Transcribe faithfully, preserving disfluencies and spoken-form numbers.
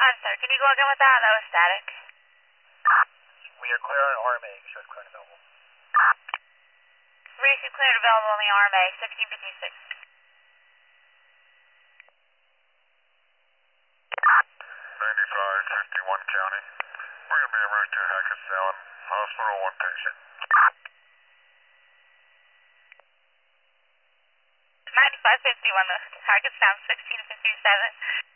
I'm sorry, can you go again with that? That was static. We are clear on R M A, shows clear and available. Racing cleared available on the R M A, sixteen fifty-six. ninety-five fifty-one County. Bring me right to Hackettstown Hospital, one patient. ninety-five fifty-one, Hackettstown, sixteen fifty-seven.